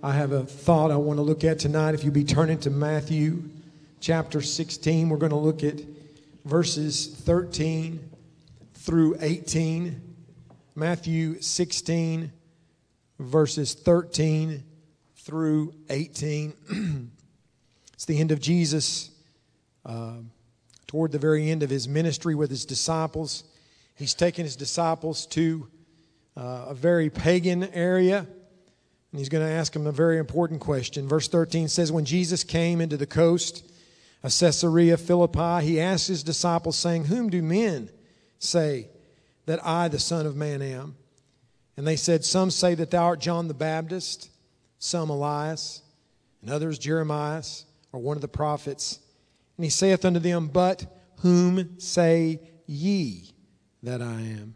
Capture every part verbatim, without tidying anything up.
I have a thought I want to look at tonight. If you'll be turning to Matthew chapter sixteen, we're going to look at verses thirteen through eighteen. Matthew sixteen, verses thirteen through eighteen. It's the end of Jesus, uh, toward the very end of his ministry with his disciples. He's taken his disciples to uh, a very pagan area. And he's going to ask him a very important question. Verse thirteen says, when Jesus came into the coast of Caesarea Philippi, he asked his disciples, saying, whom do men say that I, the Son of Man, am? And they said, some say that thou art John the Baptist, some Elias, and others Jeremiah, or one of the prophets. And he saith unto them, but whom say ye that I am?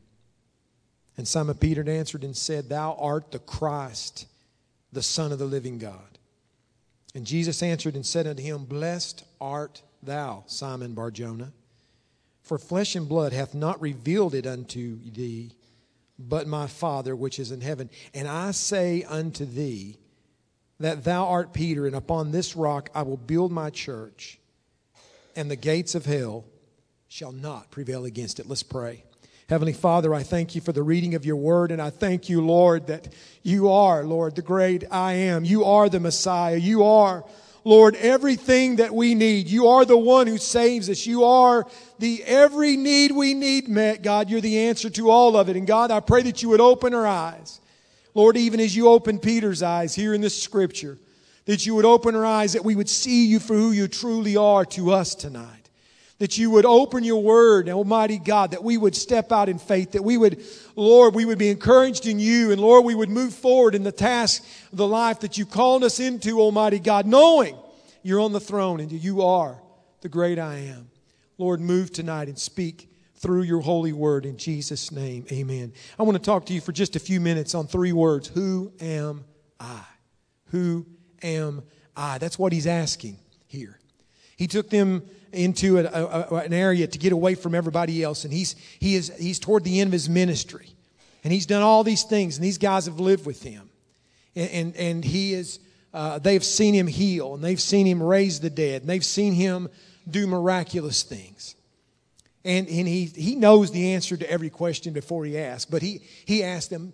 And Simon Peter answered and said, thou art the Christ, the Son of the living God. And Jesus answered and said unto him, blessed art thou, Simon Bar-Jonah, for flesh and blood hath not revealed it unto thee, but my Father which is in heaven. And I say unto thee, that thou art Peter, and upon this rock I will build my church, and the gates of hell shall not prevail against it. Let's pray. Heavenly Father, I thank you for the reading of your word, and I thank you, Lord, that you are, Lord, the great I am. You are the Messiah. You are, Lord, everything that we need. You are the one who saves us. You are the every need we need met, God. You're the answer to all of it. And God, I pray that you would open our eyes. Lord, even as you opened Peter's eyes here in this scripture, that you would open our eyes, that we would see you for who you truly are to us tonight. That you would open your word, Almighty God, that we would step out in faith, that we would, Lord, we would be encouraged in you, and Lord, we would move forward in the task of the life that you called us into, Almighty God, knowing you're on the throne and you are the great I am. Lord, move tonight and speak through your holy word in Jesus' name. Amen. I want to talk to you for just a few minutes on three words. Who am I? Who am I? That's what he's asking here. He took them into a, a, an area to get away from everybody else, and he's he is he's toward the end of his ministry, and he's done all these things, and these guys have lived with him, and and, and he is uh, they've seen him heal, and they've seen him raise the dead, and they've seen him do miraculous things, and and he he knows the answer to every question before he asks, but he he asked them,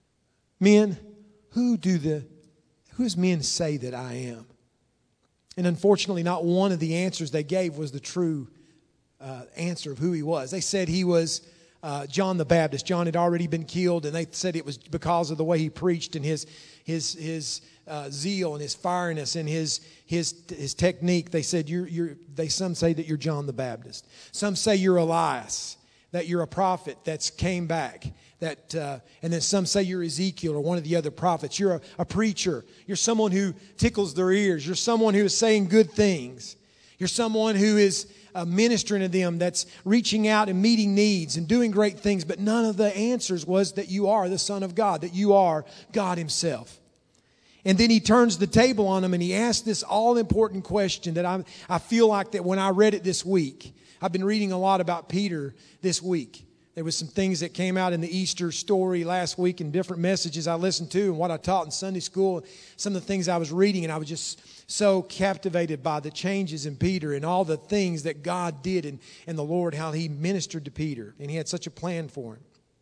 men, who do the who does men say that I am? And unfortunately, not one of the answers they gave was the true uh, answer of who he was. They said he was uh, John the Baptist. John had already been killed, and they said it was because of the way he preached and his his his uh, zeal and his fireness and his his his technique. They said you're you're. They some say that you're John the Baptist. Some say you're Elias, that you're a prophet that's came back. That, uh, and then some say you're Ezekiel or one of the other prophets. You're a, a preacher. You're someone who tickles their ears. You're someone who is saying good things. You're someone who is uh, ministering to them, that's reaching out and meeting needs and doing great things. But none of the answers was that you are the Son of God, that you are God himself. And then he turns the table on them and he asks this all-important question that I, I feel like that when I read it this week. I've been reading a lot about Peter this week. There was some things that came out in the Easter story last week and different messages I listened to and what I taught in Sunday school, some of the things I was reading, and I was just so captivated by the changes in Peter and all the things that God did and, and the Lord, how he ministered to Peter, and he had such a plan for him.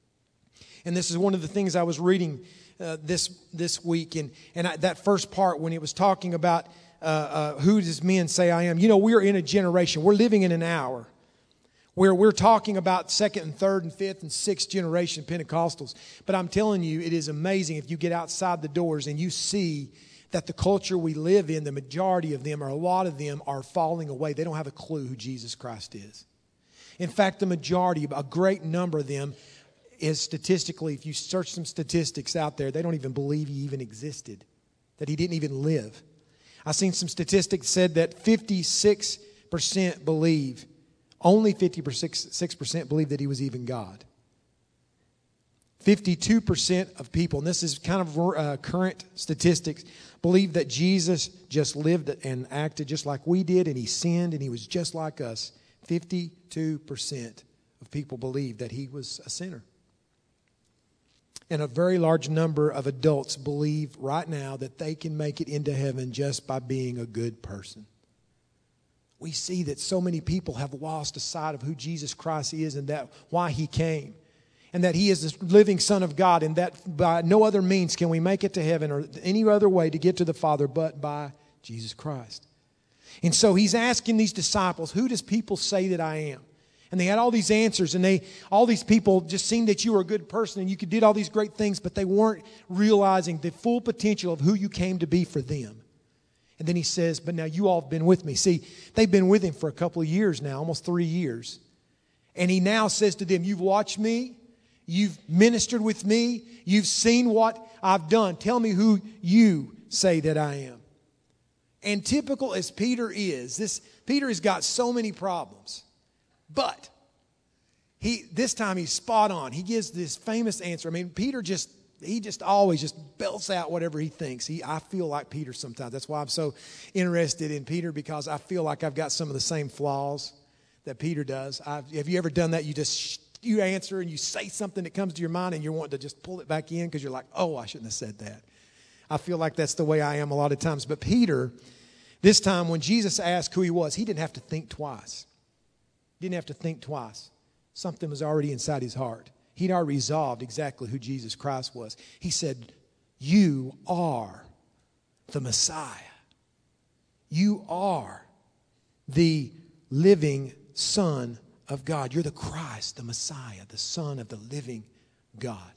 And this is one of the things I was reading uh, this this week, and, and I, that first part when it was talking about uh, uh, who does men say I am. You know, we're in a generation, we're living in an hour where we're talking about second and third and fifth and sixth generation Pentecostals. But I'm telling you, it is amazing if you get outside the doors and you see that the culture we live in, the majority of them, or a lot of them, are falling away. They don't have a clue who Jesus Christ is. In fact, the majority, a great number of them, is statistically, if you search some statistics out there, they don't even believe he even existed, that he didn't even live. I've seen some statistics said that fifty-six percent believe Only fifty-six percent believe that he was even God. fifty-two percent of people, and this is kind of uh, current statistics, believe that Jesus just lived and acted just like we did, and he sinned, and he was just like us. fifty-two percent of people believe that he was a sinner. And a very large number of adults believe right now that they can make it into heaven just by being a good person. We see that so many people have lost sight of who Jesus Christ is and that why He came. And that He is the living Son of God, and that by no other means can we make it to heaven or any other way to get to the Father but by Jesus Christ. And so He's asking these disciples, who does people say that I am? And they had all these answers, and they all these people just seemed that you were a good person and you could did all these great things, but they weren't realizing the full potential of who you came to be for them. And then He says, but now you all have been with me. See, they've been with Him for a couple of years now, almost three years. And He now says to them, you've watched me, you've ministered with me, you've seen what I've done. Tell me who you say that I am. And typical as Peter is, this Peter has got so many problems. But he this time he's spot on. He gives this famous answer. I mean, Peter just he just always just belts out whatever he thinks. He I feel like Peter sometimes. That's why I'm so interested in Peter, because I feel like I've got some of the same flaws that Peter does. I've, have you ever done that? You just you answer and you say something that comes to your mind and you're wanting to just pull it back in because you're like, oh, I shouldn't have said that. I feel like that's the way I am a lot of times. But Peter, this time when Jesus asked who he was, he didn't have to think twice. Didn't have to think twice. Something was already inside his heart. He'd already resolved exactly who Jesus Christ was. He said, you are the Messiah. You are the living Son of God. You're the Christ, the Messiah, the Son of the living God.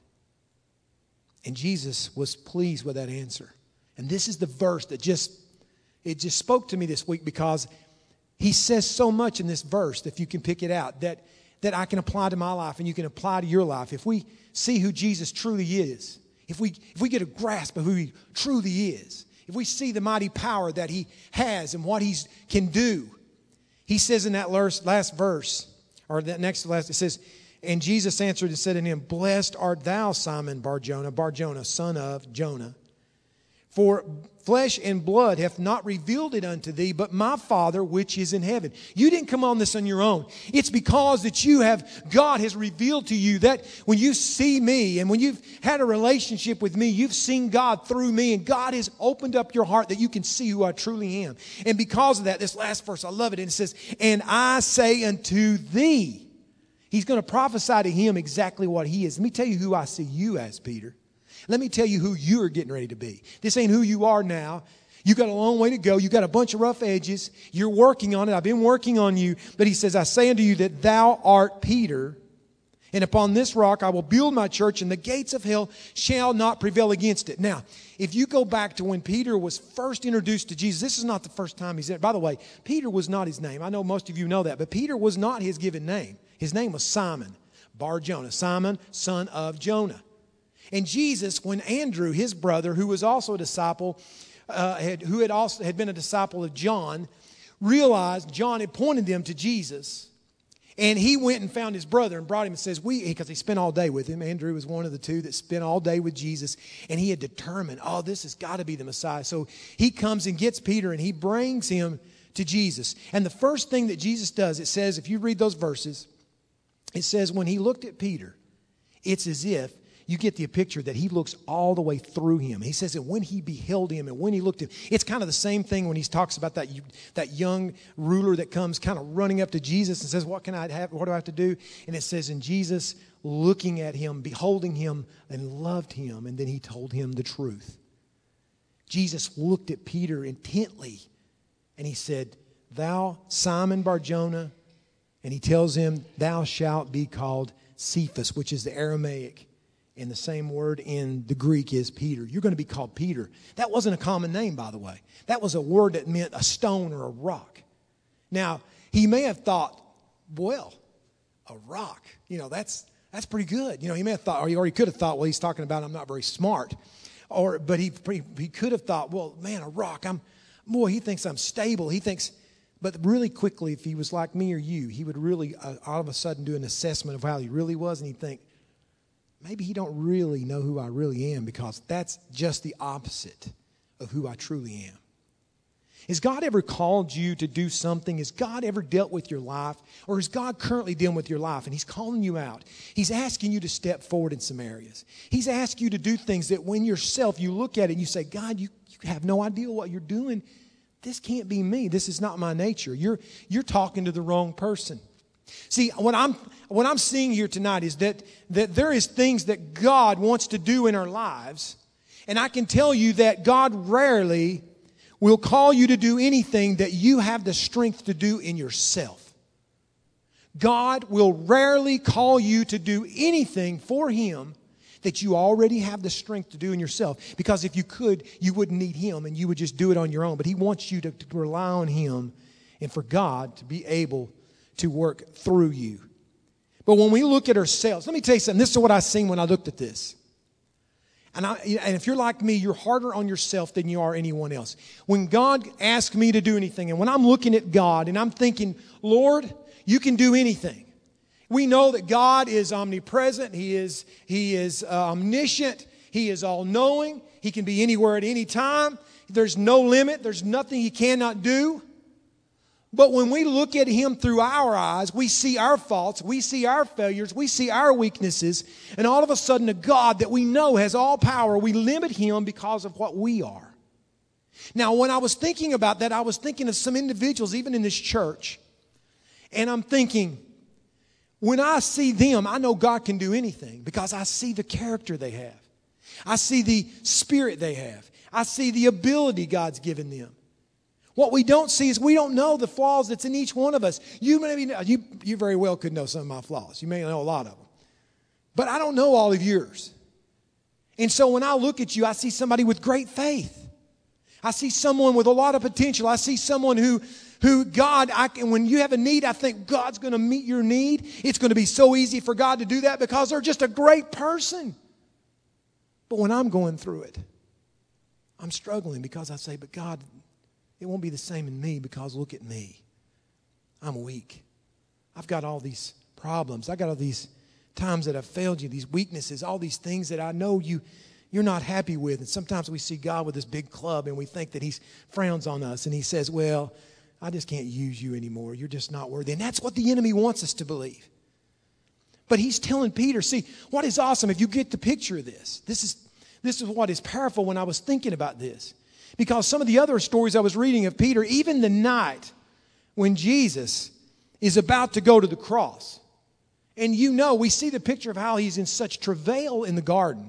And Jesus was pleased with that answer. And this is the verse that just, it just spoke to me this week, because He says so much in this verse, if you can pick it out, that, that I can apply to my life and you can apply to your life. If we see who Jesus truly is, if we, if we get a grasp of who He truly is, if we see the mighty power that He has and what He can do, He says in that last verse, or that next last, it says, and Jesus answered and said unto him, blessed art thou, Simon Bar-Jonah, Bar-Jonah, son of Jonah. For flesh and blood hath not revealed it unto thee, but my Father which is in heaven. You didn't come on this on your own. It's because that you have, God has revealed to you that when you see me and when you've had a relationship with me, you've seen God through me, and God has opened up your heart that you can see who I truly am. And because of that, this last verse, I love it. And it says, and I say unto thee. He's going to prophesy to him exactly what he is. Let me tell you who I see you as, Peter. Let me tell you who you're getting ready to be. This ain't who you are now. You got a long way to go. You got a bunch of rough edges. You're working on it. I've been working on you. But he says, I say unto you that thou art Peter, and upon this rock I will build my church, and the gates of hell shall not prevail against it. Now, if you go back to when Peter was first introduced to Jesus, this is not the first time he's there. By the way, Peter was not his name. I know most of you know that, but Peter was not his given name. His name was Simon Bar-Jonah, Simon, son of Jonah. And Jesus, when Andrew, his brother, who was also a disciple, uh, had, who had also had been a disciple of John, realized John had pointed them to Jesus. And he went and found his brother and brought him and says, we, because he spent all day with him. Andrew was one of the two that spent all day with Jesus. And he had determined, oh, this has got to be the Messiah. So he comes and gets Peter and he brings him to Jesus. And the first thing that Jesus does, it says, if you read those verses, it says when he looked at Peter, it's as if you get the picture that he looks all the way through him. He says that when he beheld him and when he looked at him, it's kind of the same thing when he talks about that, that young ruler that comes kind of running up to Jesus and says, what can I have? What do I have to do? And it says, and Jesus looking at him, beholding him, and loved him, and then he told him the truth. Jesus looked at Peter intently, and he said, thou, Simon Bar-Jonah, and he tells him, thou shalt be called Cephas, which is the Aramaic. And the same word in the Greek is Peter. You're going to be called Peter. That wasn't a common name, by the way. That was a word that meant a stone or a rock. Now, he may have thought, well, a rock, you know, that's that's pretty good. You know, he may have thought, or he, or he could have thought, well, he's talking about I'm not very smart. Or, but he, he could have thought, well, man, a rock, I'm, boy, he thinks I'm stable. He thinks, but really quickly, if he was like me or you, he would really uh, all of a sudden do an assessment of how he really was, and he'd think, maybe he don't really know who I really am, because that's just the opposite of who I truly am. Has God ever called you to do something? Has God ever dealt with your life? Or is God currently dealing with your life and He's calling you out? He's asking you to step forward in some areas. He's asking you to do things that when yourself, you look at it and you say, God, you, you have no idea what you're doing. This can't be me. This is not my nature. You're, you're talking to the wrong person. See, what I'm, what I'm seeing here tonight is that, that there is things that God wants to do in our lives. And I can tell you that God rarely will call you to do anything that you have the strength to do in yourself. God will rarely call you to do anything for Him that you already have the strength to do in yourself. Because if you could, you wouldn't need Him and you would just do it on your own. But He wants you to, to rely on Him and for God to be able to work through you. But when we look at ourselves, let me tell you something. This is what I seen when I looked at this. And, I, and if you're like me, you're harder on yourself than you are anyone else. When God asks me to do anything, and when I'm looking at God and I'm thinking, Lord, you can do anything. We know that God is omnipresent. He is, he is uh, omniscient. He is all-knowing. He can be anywhere at any time. There's no limit. There's nothing He cannot do. But when we look at Him through our eyes, we see our faults, we see our failures, we see our weaknesses, and all of a sudden a God that we know has all power, we limit Him because of what we are. Now, when I was thinking about that, I was thinking of some individuals, even in this church, and I'm thinking, when I see them, I know God can do anything because I see the character they have. I see the spirit they have. I see the ability God's given them. What we don't see is we don't know the flaws that's in each one of us. You maybe know, you, you very well could know some of my flaws. You may know a lot of them. But I don't know all of yours. And so when I look at you, I see somebody with great faith. I see someone with a lot of potential. I see someone who, who God, I can, when you have a need, I think God's going to meet your need. It's going to be so easy for God to do that because they're just a great person. But when I'm going through it, I'm struggling because I say, but God, it won't be the same in me because look at me. I'm weak. I've got all these problems. I've got all these times that I've failed you, these weaknesses, all these things that I know you, you're not happy with. And sometimes we see God with this big club and we think that He frowns on us and He says, well, I just can't use you anymore. You're just not worthy. And that's what the enemy wants us to believe. But he's telling Peter, see, what is awesome, if you get the picture of this, this is, this is what is powerful when I was thinking about this. Because some of the other stories I was reading of Peter, even the night when Jesus is about to go to the cross. And you know, we see the picture of how He's in such travail in the garden.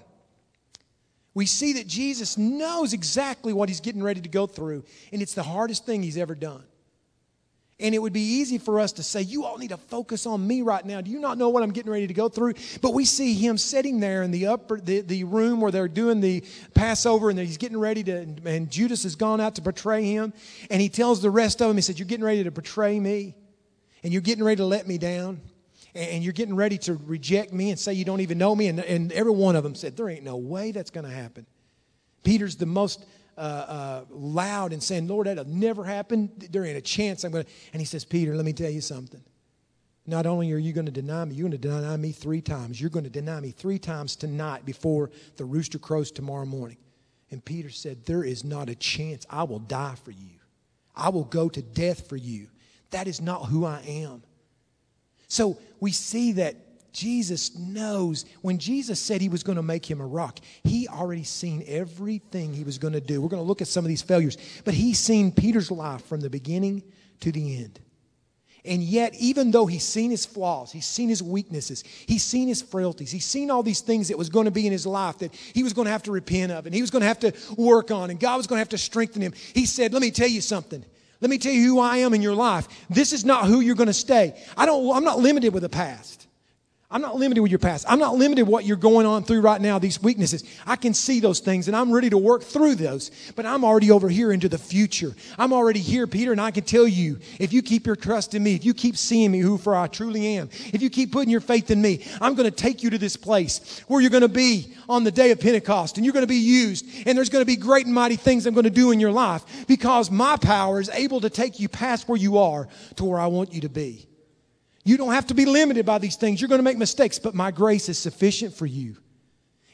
We see that Jesus knows exactly what He's getting ready to go through. And it's the hardest thing He's ever done. And it would be easy for us to say, you all need to focus on me right now. Do you not know what I'm getting ready to go through? But we see Him sitting there in the upper, the, the room where they're doing the Passover and He's getting ready to, and Judas has gone out to betray Him. And He tells the rest of them, He said, you're getting ready to betray me. And you're getting ready to let me down. And you're getting ready to reject me and say you don't even know me. And, and every one of them said, there ain't no way that's going to happen. Peter's the most Uh, uh, loud and saying, Lord, that'll never happen. There ain't a chance I'm going to. And He says, Peter, let me tell you something. Not only are you going to deny me, you're going to deny me three times. You're going to deny me three times tonight before the rooster crows tomorrow morning. And Peter said, there is not a chance. I will die for you. I will go to death for you. That is not who I am. So we see that Jesus knows when Jesus said He was going to make him a rock, He already seen everything He was going to do. We're going to look at some of these failures. But He's seen Peter's life from the beginning to the end. And yet, even though He's seen his flaws, He's seen his weaknesses, He's seen his frailties, He's seen all these things that was going to be in his life that he was going to have to repent of and he was going to have to work on and God was going to have to strengthen him. He said, let me tell you something. Let me tell you who I am in your life. This is not who you're going to stay. I don't, I'm not limited with the past. I'm not limited with your past. I'm not limited with what you're going on through right now, these weaknesses. I can see those things and I'm ready to work through those. But I'm already over here into the future. I'm already here, Peter, and I can tell you, if you keep your trust in me, if you keep seeing me who for I truly am, if you keep putting your faith in me, I'm going to take you to this place where you're going to be on the day of Pentecost and you're going to be used and there's going to be great and mighty things I'm going to do in your life because my power is able to take you past where you are to where I want you to be. You don't have to be limited by these things. You're going to make mistakes, but my grace is sufficient for you.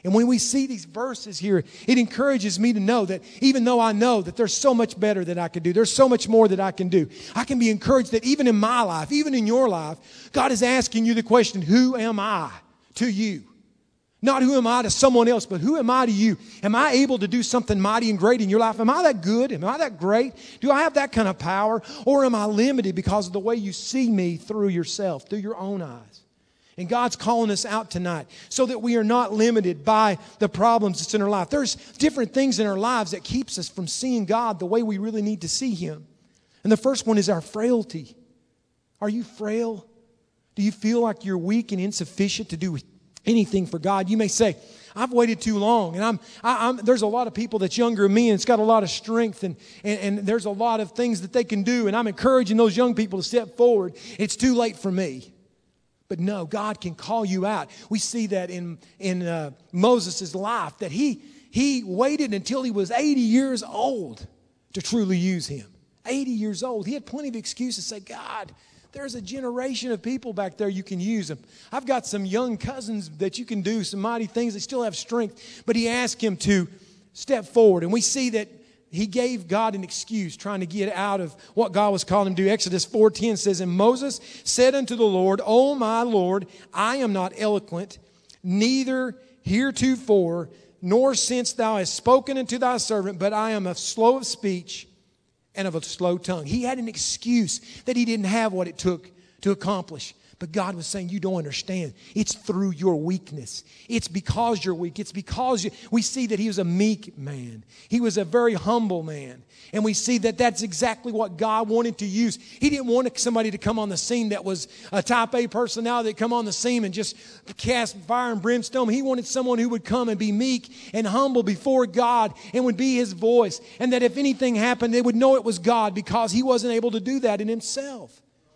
And when we see these verses here, it encourages me to know that even though I know that there's so much better that I can do, there's so much more that I can do, I can be encouraged that even in my life, even in your life, God is asking you the question, who am I to you? Not who am I to someone else, but who am I to you? Am I able to do something mighty and great in your life? Am I that good? Am I that great? Do I have that kind of power? Or am I limited because of the way you see me through yourself, through your own eyes? And God's calling us out tonight so that we are not limited by the problems that's in our life. There's different things in our lives that keeps us from seeing God the way we really need to see Him. And the first one is our frailty. Are you frail? Do you feel like you're weak and insufficient to do anything for God? You may say, I've waited too long, and I'm, I, I'm, there's a lot of people that's younger than me, and it's got a lot of strength, and, and, and there's a lot of things that they can do, and I'm encouraging those young people to step forward. It's too late for me. But no, God can call you out. We see that in, in uh, Moses' life, that he, he waited until he was eighty years old to truly use him. eighty years old. He had plenty of excuses to say, God, there's a generation of people back there you can use them. I've got some young cousins that you can do some mighty things. They still have strength. But he asked him to step forward. And we see that he gave God an excuse trying to get out of what God was calling him to do. Exodus four ten says, and Moses said unto the Lord, O my Lord, I am not eloquent, neither heretofore, nor since thou hast spoken unto thy servant, but I am of slow of speech and of a slow tongue. He had an excuse that he didn't have what it took to accomplish. But God was saying, you don't understand. It's through your weakness. It's because you're weak. It's because you... We see that he was a meek man. He was a very humble man. And we see that that's exactly what God wanted to use. He didn't want somebody to come on the scene that was a type A personality that come on the scene and just cast fire and brimstone. He wanted someone who would come and be meek and humble before God and would be his voice. And that if anything happened, they would know it was God because he wasn't able to do that in himself.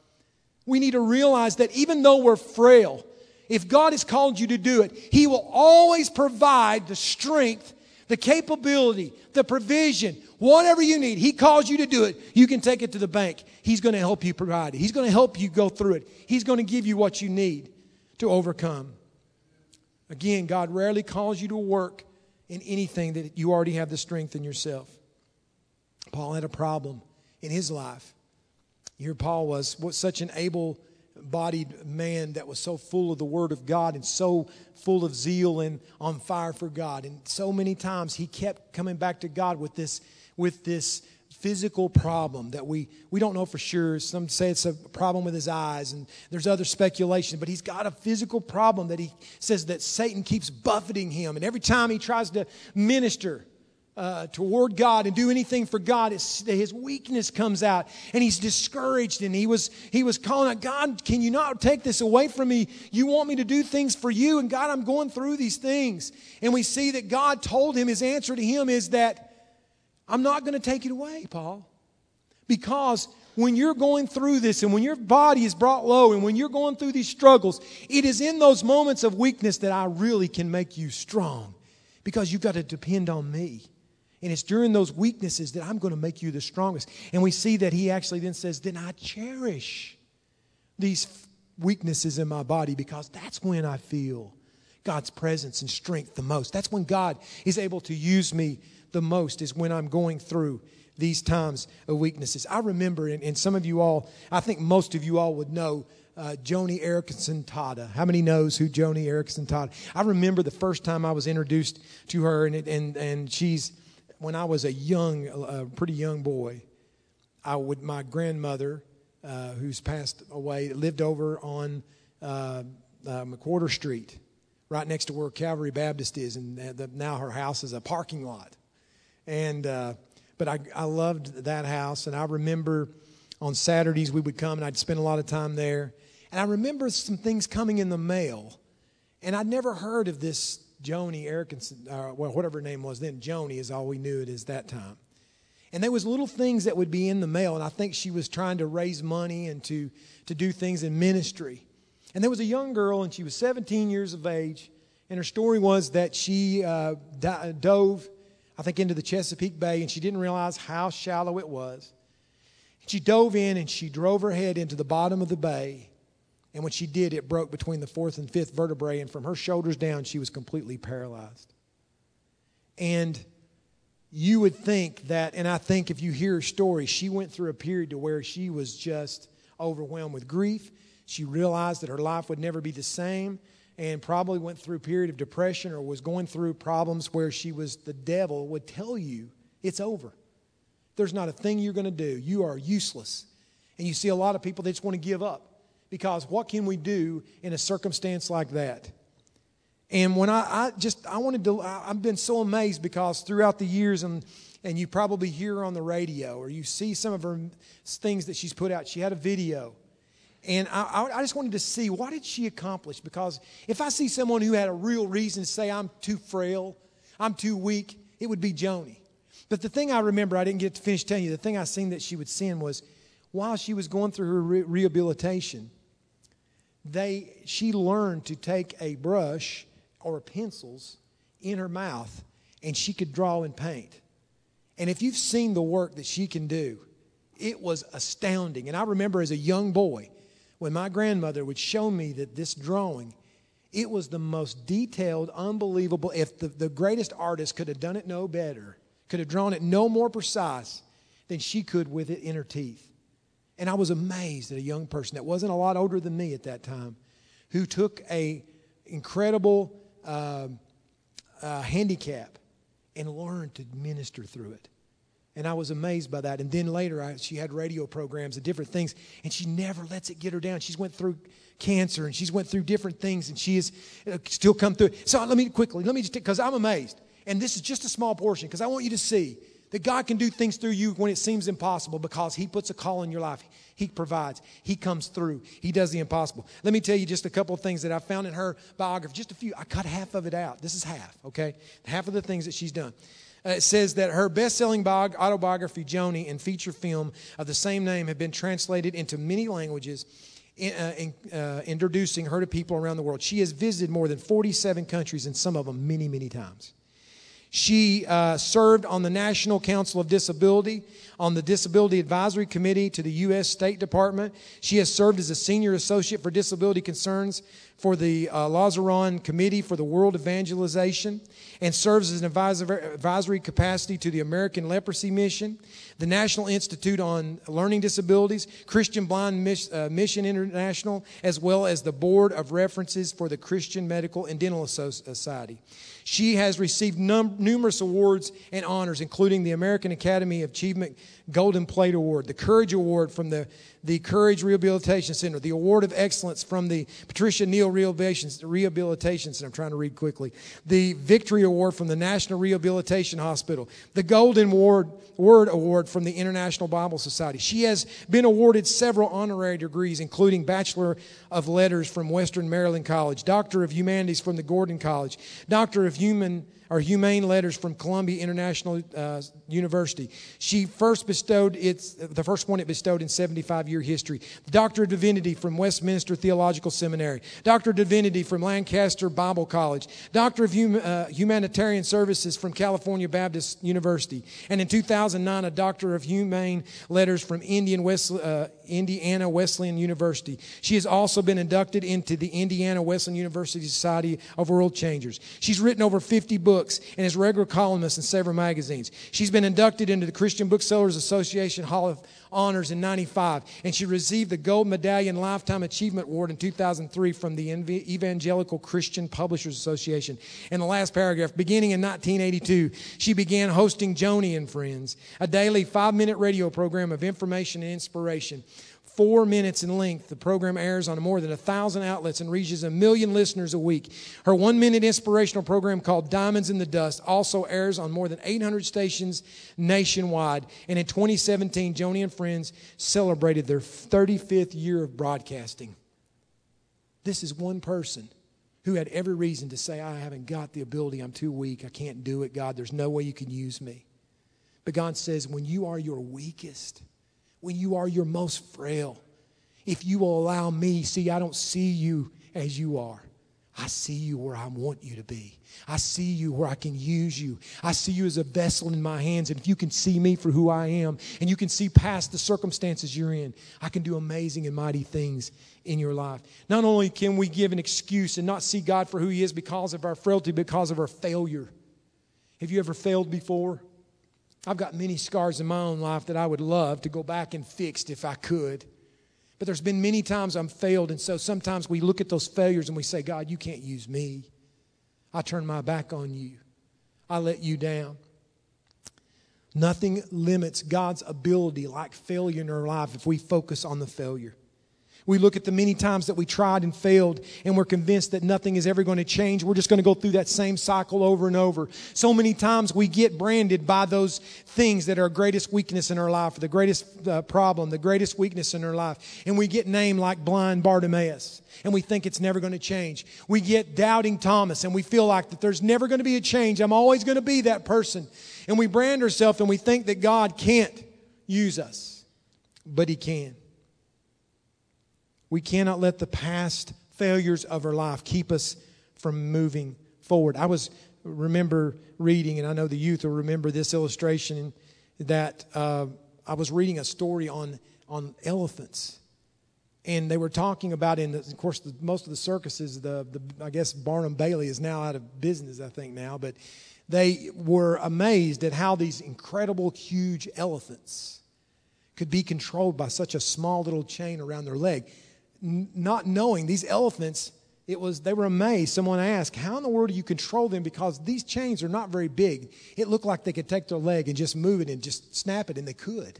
We need to realize that even though we're frail, if God has called you to do it, He will always provide the strength, the capability, the provision, whatever you need. He calls you to do it. You can take it to the bank. He's going to help you provide it. He's going to help you go through it. He's going to give you what you need to overcome. Again, God rarely calls you to work in anything that you already have the strength in yourself. Paul had a problem in his life. Here Paul was, was such an able-bodied man that was so full of the Word of God and so full of zeal and on fire for God. And so many times he kept coming back to God with this, with this physical problem that we, we don't know for sure. Some say it's a problem with his eyes, and there's other speculation. But he's got a physical problem that he says that Satan keeps buffeting him. And every time he tries to minister Uh, toward God and do anything for God, his, his weakness comes out and he's discouraged, and he was he was calling out, God, can you not take this away from me? You want me to do things for you, and God, I'm going through these things. And we see that God told him, his answer to him is that I'm not going to take it away, Paul, because when you're going through this and when your body is brought low and when you're going through these struggles, it is in those moments of weakness that I really can make you strong, because you've got to depend on me. And it's during those weaknesses that I'm going to make you the strongest. And we see that he actually then says, then I cherish these weaknesses in my body, because that's when I feel God's presence and strength the most. That's when God is able to use me the most, is when I'm going through these times of weaknesses. I remember, and, and some of you all, I think most of you all would know uh, Joni Eareckson Tada. How many knows who Joni Eareckson Tada? I remember the first time I was introduced to her, and it, and and she's... When I was a young, a pretty young boy, I would my grandmother, uh, who's passed away, lived over on uh, uh, McWhorter Street, right next to where Calvary Baptist is, and the, now her house is a parking lot. And uh, but I, I loved that house, and I remember on Saturdays we would come, and I'd spend a lot of time there. And I remember some things coming in the mail, and I'd never heard of this Joni Eareckson, uh, well, whatever her name was then. Joni is all we knew it as that time. And there was little things that would be in the mail, and I think she was trying to raise money and to, to do things in ministry. And there was a young girl, and she was seventeen years of age, and her story was that she uh, di- dove, I think, into the Chesapeake Bay, and she didn't realize how shallow it was. She dove in, and she drove her head into the bottom of the bay, And when she did, it broke between the fourth and fifth vertebrae, and from her shoulders down, she was completely paralyzed. And you would think that, and I think if you hear her story, she went through a period to where she was just overwhelmed with grief. She realized that her life would never be the same, and probably went through a period of depression or was going through problems where she was, the devil would tell you, it's over. There's not a thing you're going to do. You are useless. And you see a lot of people, they just want to give up. Because what can we do in a circumstance like that? And when I, I just, I wanted to, I, I've been so amazed because throughout the years, and, and you probably hear her on the radio or you see some of her things that she's put out. She had a video. And I, I just wanted to see, what did she accomplish? Because if I see someone who had a real reason to say, I'm too frail, I'm too weak, it would be Joni. But the thing I remember, I didn't get to finish telling you, the thing I seen that she would sin was, while she was going through her re- rehabilitation, they she learned to take a brush or pencils in her mouth, and she could draw and paint. And if you've seen the work that she can do, it was astounding. And I remember as a young boy, when my grandmother would show me that this drawing, it was the most detailed, unbelievable. If the, the greatest artist could have done it no better, could have drawn it no more precise than she could with it in her teeth. And I was amazed at a young person that wasn't a lot older than me at that time, who took a incredible uh, uh, handicap and learned to minister through it. And I was amazed by that. And then later, I, she had radio programs and different things, and she never lets it get her down. She's went through cancer, and she's went through different things, and she has uh, still come through it. So let me quickly, let me just, because I'm amazed. And this is just a small portion, because I want you to see that God can do things through you when it seems impossible, because He puts a call in your life. He provides. He comes through. He does the impossible. Let me tell you just a couple of things that I found in her biography. Just a few. I cut half of it out. This is half, okay? Half of the things that she's done. Uh, it says that her best-selling biog- autobiography, Joni, and feature film of the same name have been translated into many languages, in, uh, in, uh, introducing her to people around the world. She has visited more than forty-seven countries, and some of them many, many times. She uh, served on the National Council of Disability, on the Disability Advisory Committee to the U S State Department. She has served as a Senior Associate for Disability Concerns for the uh, Lazaron Committee for the World Evangelization, and serves as an advisor, advisory capacity to the American Leprosy Mission, the National Institute on Learning Disabilities, Christian Blind Miss, uh, Mission International, as well as the Board of References for the Christian Medical and Dental Society. She has received num- numerous awards and honors, including the American Academy of Achievement Golden Plate Award, the Courage Award from the, the Courage Rehabilitation Center, the Award of Excellence from the Patricia Neal Rehabilitation, Rehabilitation Center, I'm trying to read quickly, the Victory Award from the National Rehabilitation Hospital, the Golden Word, Word Award from the International Bible Society. She has been awarded several honorary degrees, including Bachelor of Letters from Western Maryland College, Doctor of Humanities from the Gordon College, Doctor of Human or Humane Letters from Columbia International uh, University. She first bestowed its, the first one it bestowed in seventy-five year history. Doctor of Divinity from Westminster Theological Seminary. Doctor of Divinity from Lancaster Bible College. Doctor of hum, uh, Humanitarian Services from California Baptist University. And in two thousand nine, a Doctor of Humane Letters from Indian West, uh, Indiana Wesleyan University. She has also been inducted into the Indiana Wesleyan University Society of World Changers. She's written over fifty books and is a regular columnist in several magazines. She's been inducted into the Christian Booksellers Association Hall of Honors in ninety-five, and she received the Gold Medallion Lifetime Achievement Award in two thousand three from the Evangelical Christian Publishers Association. In the last paragraph, beginning in nineteen eighty-two, she began hosting Joni and Friends, a daily five-minute radio program of information and inspiration. Four minutes in length, the program airs on more than a thousand outlets and reaches a million listeners a week. Her one-minute inspirational program called Diamonds in the Dust also airs on more than eight hundred stations nationwide. And in twenty seventeen, Joni and Friends celebrated their thirty-fifth year of broadcasting. This is one person who had every reason to say, I haven't got the ability, I'm too weak, I can't do it, God, there's no way you can use me. But God says, when you are your weakest, when you are your most frail, if you will allow me, see, I don't see you as you are. I see you where I want you to be. I see you where I can use you. I see you as a vessel in my hands. And if you can see me for who I am, and you can see past the circumstances you're in, I can do amazing and mighty things in your life. Not only can we give an excuse and not see God for who He is because of our frailty, because of our failure. Have you ever failed before? I've got many scars in my own life that I would love to go back and fix if I could. But there's been many times I'm failed, and so sometimes we look at those failures and we say, God, you can't use me. I turn my back on you. I let you down. Nothing limits God's ability like failure in our life if we focus on the failure. We look at the many times that we tried and failed, and we're convinced that nothing is ever going to change. We're just going to go through that same cycle over and over. So many times we get branded by those things that are our greatest weakness in our life, the greatest uh, problem, the greatest weakness in our life. And we get named like blind Bartimaeus, and we think it's never going to change. We get doubting Thomas, and we feel like that there's never going to be a change. I'm always going to be that person. And we brand ourselves, and we think that God can't use us, but He can. We cannot let the past failures of our life keep us from moving forward. I was remember reading, and I know the youth will remember this illustration, that uh, I was reading a story on, on elephants. And they were talking about, in the, of course, the, most of the circuses, the, the I guess Barnum Bailey is now out of business, I think now, but they were amazed at how these incredible, huge elephants could be controlled by such a small little chain around their leg. Not knowing these elephants, it was they were amazed. Someone asked, how in the world do you control them? Because these chains are not very big. It looked like they could take their leg and just move it and just snap it, and they could.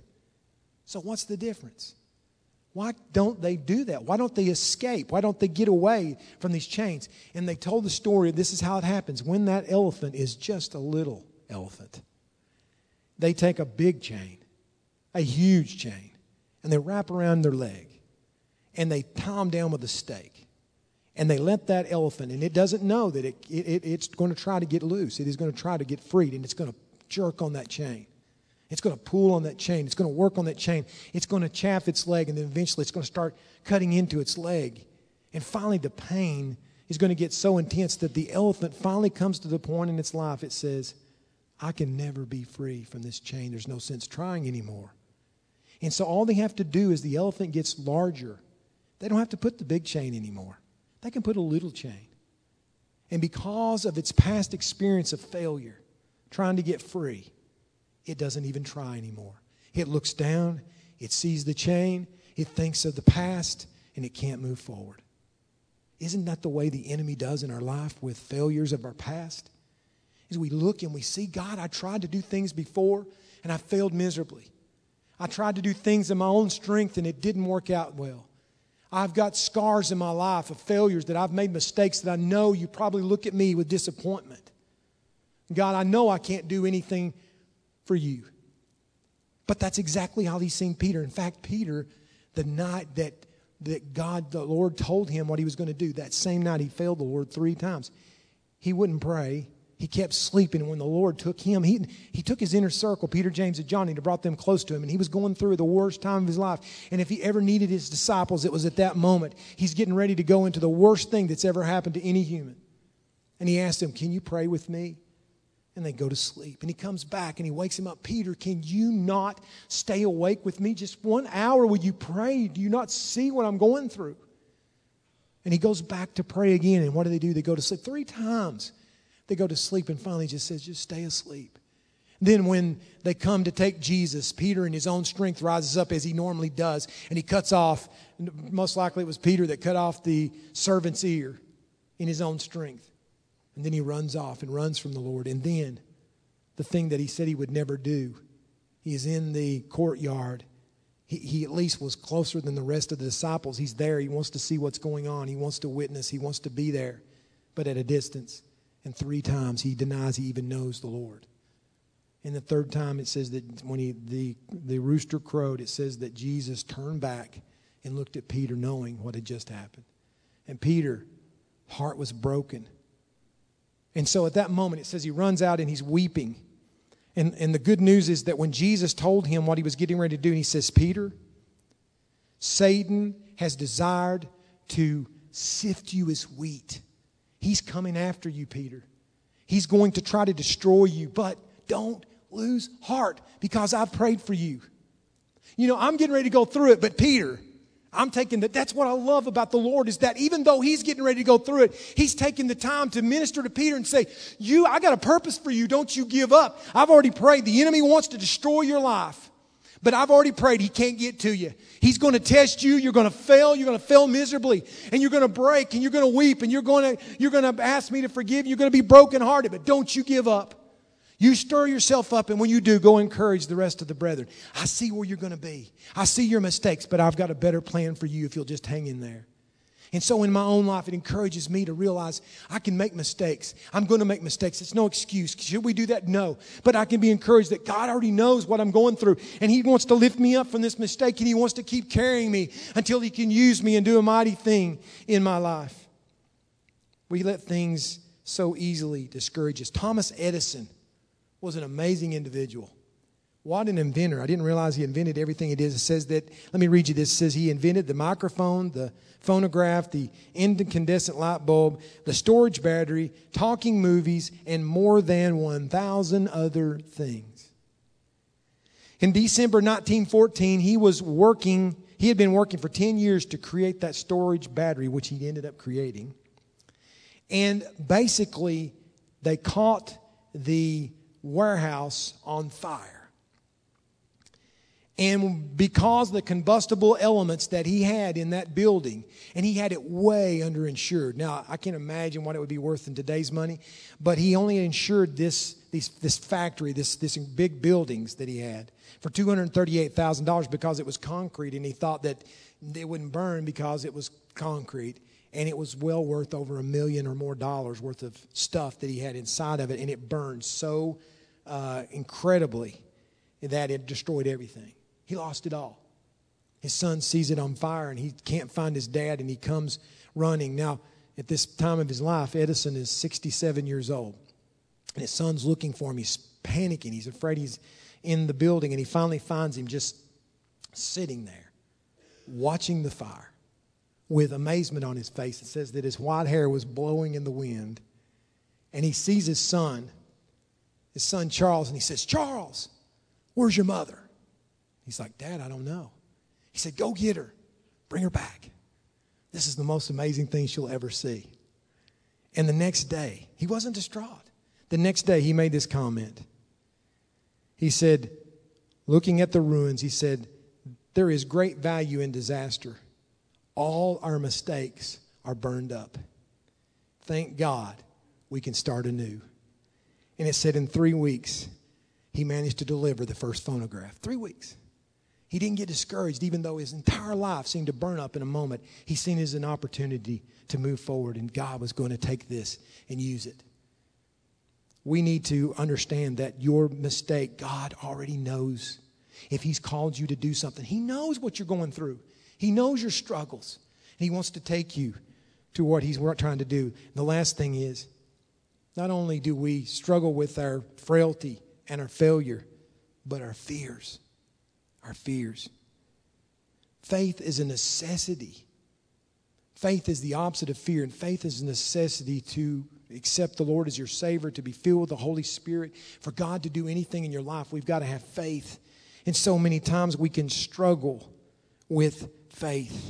So what's the difference? Why don't they do that? Why don't they escape? Why don't they get away from these chains? And they told the story, this is how it happens. When that elephant is just a little elephant, they take a big chain, a huge chain, and they wrap around their leg. And they tie them down with a stake. And they let that elephant, and it doesn't know that it, it, it's going to try to get loose. It is going to try to get freed, and it's going to jerk on that chain. It's going to pull on that chain. It's going to work on that chain. It's going to chafe its leg, and then eventually it's going to start cutting into its leg. And finally the pain is going to get so intense that the elephant finally comes to the point in its life it says, I can never be free from this chain. There's no sense trying anymore. And so all they have to do is the elephant gets larger. They don't have to put the big chain anymore. They can put a little chain. And because of its past experience of failure, trying to get free, it doesn't even try anymore. It looks down, it sees the chain, it thinks of the past, and it can't move forward. Isn't that the way the enemy does in our life with failures of our past? As we look and we see, God, I tried to do things before, and I failed miserably. I tried to do things in my own strength, and it didn't work out well. I've got scars in my life of failures that I've made mistakes that I know you probably look at me with disappointment. God, I know I can't do anything for you. But that's exactly how He's seen Peter. In fact, Peter, the night that, that God, the Lord told him what He was going to do, that same night he failed the Lord three times. He wouldn't pray. He kept sleeping, and when the Lord took him, he, he took his inner circle, Peter, James, and John, and he brought them close to him, and he was going through the worst time of his life. And if he ever needed his disciples, it was at that moment. He's getting ready to go into the worst thing that's ever happened to any human. And he asked them, can you pray with me? And they go to sleep. And he comes back, and he wakes him up. Peter, can you not stay awake with me? Just one hour, will you pray? Do you not see what I'm going through? And he goes back to pray again, and what do they do? They go to sleep three times. They go to sleep, and finally just says, just stay asleep. Then when they come to take Jesus, Peter in his own strength rises up as he normally does, and he cuts off, most likely it was Peter that cut off the servant's ear in his own strength. And then he runs off and runs from the Lord. And then the thing that he said he would never do, he is in the courtyard. He, he at least was closer than the rest of the disciples. He's there. He wants to see what's going on. He wants to witness. He wants to be there, but at a distance. And three times he denies he even knows the Lord. And the third time it says that when he the, the rooster crowed, it says that Jesus turned back and looked at Peter knowing what had just happened. And Peter's heart was broken. And so at that moment it says he runs out and he's weeping. And, and the good news is that when Jesus told him what he was getting ready to do, and he says, Peter, Satan has desired to sift you as wheat. He's coming after you, Peter. He's going to try to destroy you, but don't lose heart because I've prayed for you. You know, I'm getting ready to go through it, but Peter, I'm taking that. That's what I love about the Lord is that even though he's getting ready to go through it, he's taking the time to minister to Peter and say, you, I got a purpose for you. Don't you give up. I've already prayed. The enemy wants to destroy your life, but I've already prayed. He can't get to you. He's going to test you. You're going to fail. You're going to fail miserably, and you're going to break, and you're going to weep, and you're going to, you're going to ask me to forgive. You're going to be brokenhearted, but don't you give up. You stir yourself up, and when you do, go encourage the rest of the brethren. I see where you're going to be. I see your mistakes, but I've got a better plan for you if you'll just hang in there. And so in my own life, it encourages me to realize I can make mistakes. I'm going to make mistakes. It's no excuse. Should we do that? No. But I can be encouraged that God already knows what I'm going through, and He wants to lift me up from this mistake, and He wants to keep carrying me until He can use me and do a mighty thing in my life. We let things so easily discourage us. Thomas Edison was an amazing individual. What an inventor. I didn't realize he invented everything he did. It says that, let me read you this. It says he invented the microphone, the phonograph, the incandescent light bulb, the storage battery, talking movies, and more than one thousand other things. In December nineteen fourteen, he was working, he had been working for ten years to create that storage battery, which he ended up creating. And basically, they caught the warehouse on fire. And because the combustible elements that he had in that building, and he had it way underinsured. Now, I can't imagine what it would be worth in today's money, but he only insured this, this, this factory, this, this big buildings that he had for two hundred thirty-eight thousand dollars because it was concrete, and he thought that it wouldn't burn because it was concrete. And it was well worth over a million or more dollars worth of stuff that he had inside of it, and it burned so Uh, incredibly that it destroyed everything. He lost it all. His son sees it on fire, and he can't find his dad, and he comes running. Now, at this time of his life, Edison is sixty-seven years old, and his son's looking for him. He's panicking. He's afraid he's in the building, and he finally finds him just sitting there, watching the fire with amazement on his face. It says that his white hair was blowing in the wind, and he sees his son, his son Charles, and he says, Charles, where's your mother? He's like, Dad, I don't know. He said, go get her. Bring her back. This is the most amazing thing she'll ever see. And the next day, he wasn't distraught. The next day, he made this comment. He said, looking at the ruins, he said, there is great value in disaster. All our mistakes are burned up. Thank God we can start anew. And it said in three weeks, he managed to deliver the first phonograph. Three weeks. He didn't get discouraged, even though his entire life seemed to burn up in a moment. He seen it as an opportunity to move forward, and God was going to take this and use it. We need to understand that your mistake, God already knows. If He's called you to do something, He knows what you're going through. He knows your struggles, and He wants to take you to what He's trying to do. And the last thing is, not only do we struggle with our frailty and our failure, but our fears. Our fears. Faith is a necessity. Faith is the opposite of fear, and faith is a necessity to accept the Lord as your Savior, to be filled with the Holy Spirit. For God to do anything in your life, we've got to have faith. And so many times we can struggle with faith.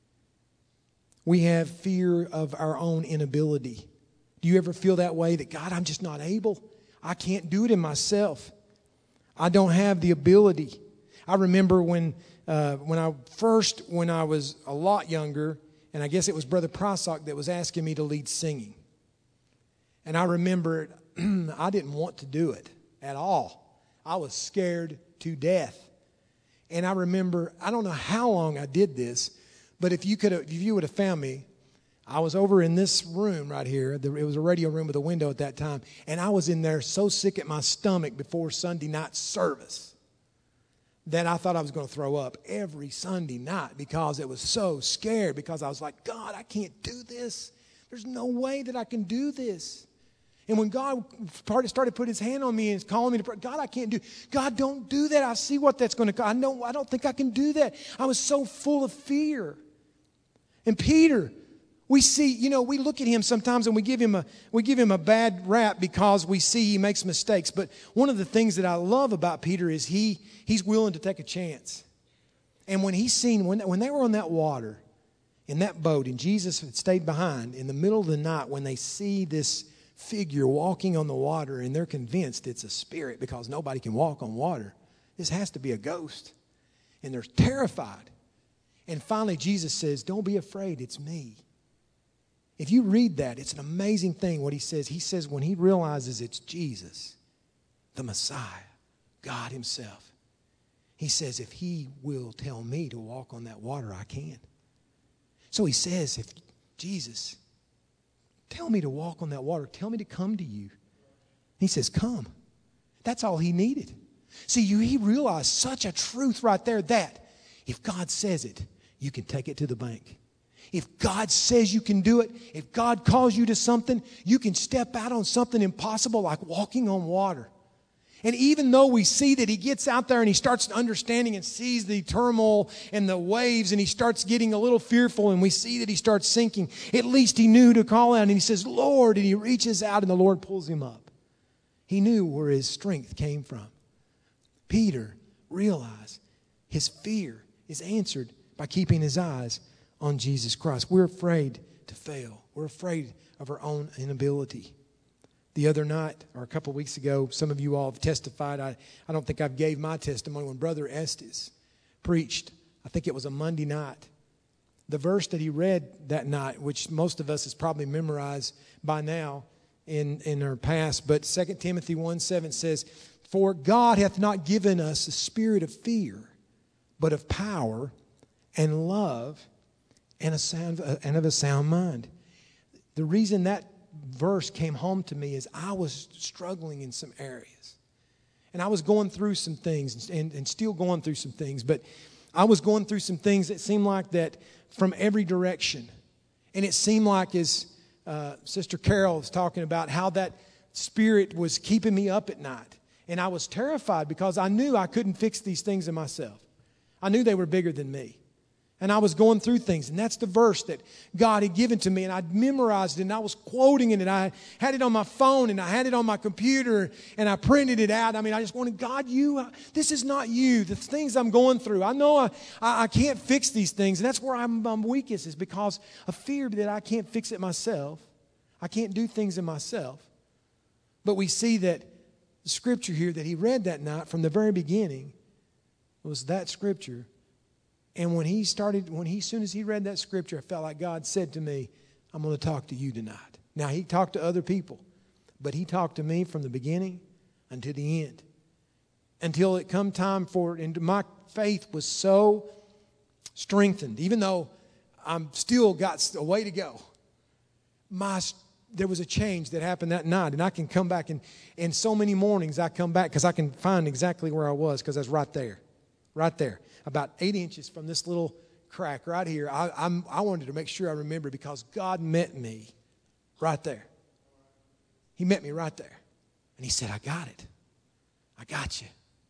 We have fear of our own inability. Do you ever feel that way? That, God, I'm just not able. I can't do it in myself. I don't have the ability. I remember when uh, when I first, when I was a lot younger, and I guess it was Brother Prosock that was asking me to lead singing. And I remember I didn't want to do it at all. I was scared to death. And I remember, I don't know how long I did this, but if you could, if you would have found me, I was over in this room right here. It was a radio room with a window at that time. And I was in there so sick at my stomach before Sunday night service that I thought I was going to throw up every Sunday night because it was so scared. Because I was like, God, I can't do this. There's no way that I can do this. And when God started putting His hand on me and calling me to pray, God, I can't do. God, don't do that. I see what that's going to. I know. I don't think I can do that. I was so full of fear. And Peter We see, you know, we look at him sometimes and we give him a we give him a bad rap because we see he makes mistakes. But one of the things that I love about Peter is he he's willing to take a chance. And when he's seen, when, when they were on that water, in that boat, and Jesus had stayed behind, in the middle of the night, when they see this figure walking on the water and they're convinced it's a spirit because nobody can walk on water. This has to be a ghost. And they're terrified. And finally Jesus says, don't be afraid, it's me. If you read that, it's an amazing thing what he says. He says when he realizes it's Jesus, the Messiah, God himself, he says, if he will tell me to walk on that water, I can. So he says, if Jesus, tell me to walk on that water. Tell me to come to you. He says, come. That's all he needed. See, you, he realized such a truth right there that if God says it, you can take it to the bank. If God says you can do it, if God calls you to something, you can step out on something impossible like walking on water. And even though we see that he gets out there and he starts understanding and sees the turmoil and the waves and he starts getting a little fearful and we see that he starts sinking, at least he knew to call out and he says, Lord, and he reaches out and the Lord pulls him up. He knew where his strength came from. Peter realized his fear is answered by keeping his eyes on Jesus Christ. We're afraid to fail. We're afraid of our own inability. The other night, or a couple of weeks ago, some of you all have testified. I, I don't think I've gave my testimony when Brother Estes preached. I think it was a Monday night. The verse that he read that night, which most of us has probably memorized by now in, in our past, but Second Timothy one seven says, for God hath not given us a spirit of fear, but of power and love and a sound and of a sound mind. The reason that verse came home to me is I was struggling in some areas. And I was going through some things and, and still going through some things. But I was going through some things that seemed like that from every direction. And it seemed like as uh, Sister Carol was talking about how that spirit was keeping me up at night. And I was terrified because I knew I couldn't fix these things in myself. I knew they were bigger than me. And I was going through things. And that's the verse that God had given to me. And I'd memorized it. And I was quoting it. And I had it on my phone. And I had it on my computer. And I printed it out. I mean, I just wanted, God, you, this is not you. The things I'm going through. I know I, I, I can't fix these things. And that's where I'm, I'm weakest, is because of fear that I can't fix it myself. I can't do things in myself. But we see that the scripture here that he read that night from the very beginning was that scripture. And when he started, when he, as soon as he read that scripture, I felt like God said to me, I'm going to talk to you tonight. Now, he talked to other people, but he talked to me from the beginning until the end. Until it come time for it. And my faith was so strengthened, even though I'm still got a way to go. My, there was a change that happened that night. And I can come back, and in so many mornings I come back because I can find exactly where I was because I was right there. Right there. About eight inches from this little crack right here. I, I'm, I wanted to make sure I remember because God met me right there. He met me right there. And he said, I got it. I got you.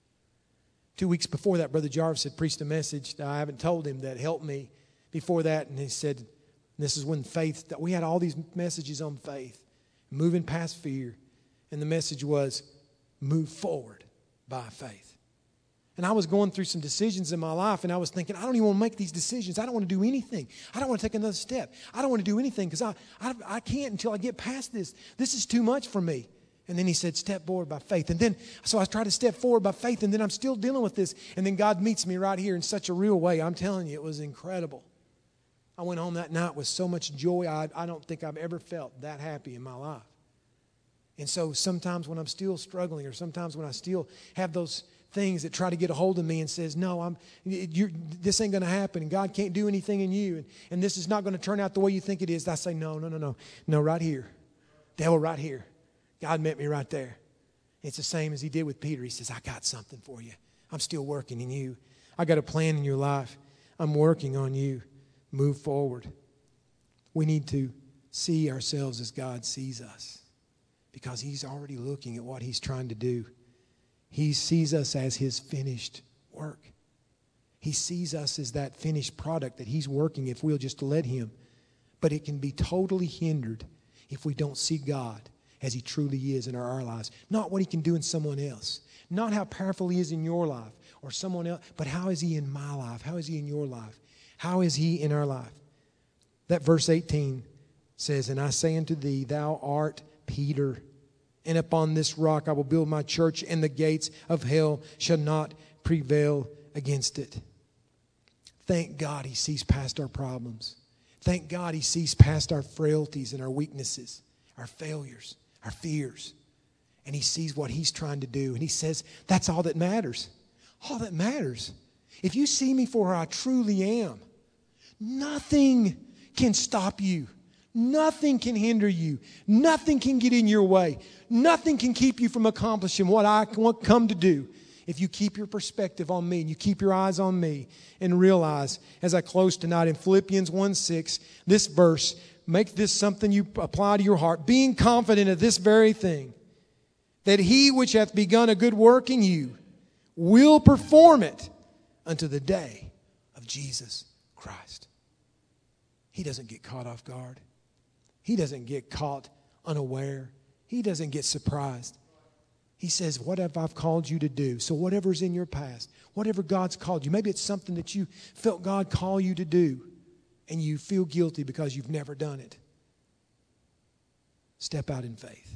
Two weeks before that, Brother Jarvis had preached a message that I haven't told him that helped me before that. And he said, this is when faith, that we had all these messages on faith, moving past fear. And the message was, move forward by faith. And I was going through some decisions in my life, and I was thinking, I don't even want to make these decisions. I don't want to do anything. I don't want to take another step. I don't want to do anything because I, I, I can't until I get past this. This is too much for me. And then he said, step forward by faith. And then, so I tried to step forward by faith, and then I'm still dealing with this. And then God meets me right here in such a real way. I'm telling you, it was incredible. I went home that night with so much joy. I, I don't think I've ever felt that happy in my life. And so sometimes when I'm still struggling, or sometimes when I still have those things that try to get a hold of me and says, no, I'm, you're, this ain't going to happen, and God can't do anything in you, and, and this is not going to turn out the way you think it is. I say, no, no, no, no. No, right here. Devil, right here. God met me right there. It's the same as he did with Peter. He says, I got something for you. I'm still working in you. I got a plan in your life. I'm working on you. Move forward. We need to see ourselves as God sees us because he's already looking at what he's trying to do. He sees us as his finished work. He sees us as that finished product that he's working if we'll just let him. But it can be totally hindered if we don't see God as He truly is in our, our lives. Not what He can do in someone else. Not how powerful He is in your life or someone else, but how is He in my life? How is He in your life? How is He in our life? That verse eighteen says, "And I say unto thee, thou art Peter, and upon this rock I will build my church, and the gates of hell shall not prevail against it." Thank God He sees past our problems. Thank God He sees past our frailties and our weaknesses, our failures, our fears. And He sees what He's trying to do. And He says, that's all that matters. All that matters. If you see me for who I truly am, nothing can stop you. Nothing can hinder you. Nothing can get in your way. Nothing can keep you from accomplishing what I want come to do. If you keep your perspective on me and you keep your eyes on me and realize, as I close tonight in Philippians one six, this verse, make this something you apply to your heart, being confident of this very thing, that He which hath begun a good work in you will perform it unto the day of Jesus Christ. He doesn't get caught off guard. He doesn't get caught unaware. He doesn't get surprised. He says, what have I called you to do? So whatever's in your past, whatever God's called you, maybe it's something that you felt God call you to do and you feel guilty because you've never done it. Step out in faith.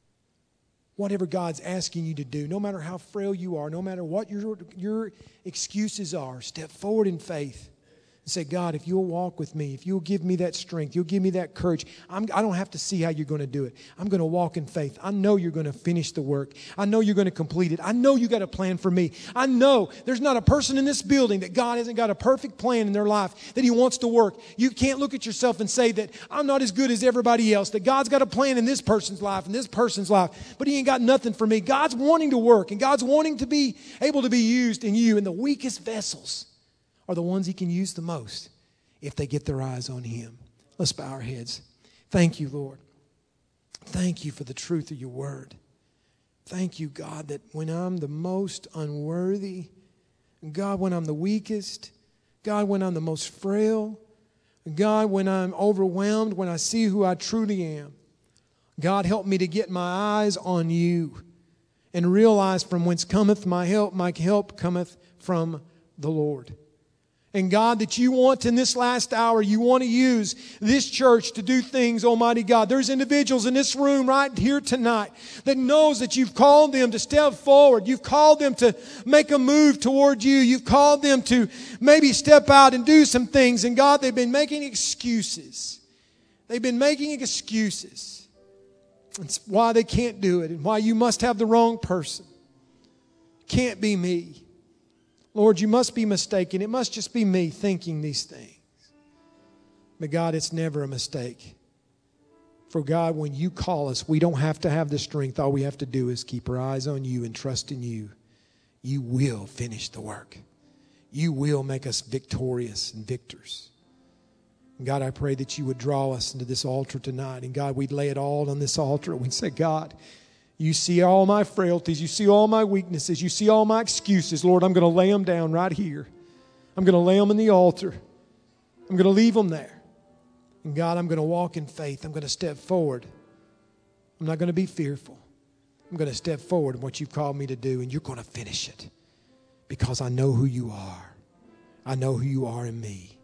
Whatever God's asking you to do, no matter how frail you are, no matter what your, your excuses are, step forward in faith. And say, God, if you'll walk with me, if you'll give me that strength, you'll give me that courage, I'm, I don't have to see how you're going to do it. I'm going to walk in faith. I know you're going to finish the work. I know you're going to complete it. I know you got a plan for me. I know there's not a person in this building that God hasn't got a perfect plan in their life that He wants to work. You can't look at yourself and say that I'm not as good as everybody else, that God's got a plan in this person's life and this person's life, but He ain't got nothing for me. God's wanting to work, and God's wanting to be able to be used in you, and the weakest vessels are the ones He can use the most if they get their eyes on Him. Let's bow our heads. Thank you, Lord. Thank you for the truth of your word. Thank you, God, that when I'm the most unworthy, God, when I'm the weakest, God, when I'm the most frail, God, when I'm overwhelmed, when I see who I truly am, God, help me to get my eyes on you and realize from whence cometh my help. My help cometh from the Lord. And God, that you want in this last hour, you want to use this church to do things, Almighty God. There's individuals in this room right here tonight that knows that you've called them to step forward. You've called them to make a move toward you. You've called them to maybe step out and do some things. And God, they've been making excuses. They've been making excuses. It's why they can't do it and why you must have the wrong person. Can't be me. Lord, you must be mistaken. It must just be me thinking these things. But God, it's never a mistake. For God, when you call us, we don't have to have the strength. All we have to do is keep our eyes on you and trust in you. You will finish the work. You will make us victorious and victors. And God, I pray that you would draw us into this altar tonight. And God, we'd lay it all on this altar. We'd say, God, you see all my frailties. You see all my weaknesses. You see all my excuses. Lord, I'm going to lay them down right here. I'm going to lay them in the altar. I'm going to leave them there. And God, I'm going to walk in faith. I'm going to step forward. I'm not going to be fearful. I'm going to step forward in what you've called me to do, and you're going to finish it because I know who you are. I know who you are in me.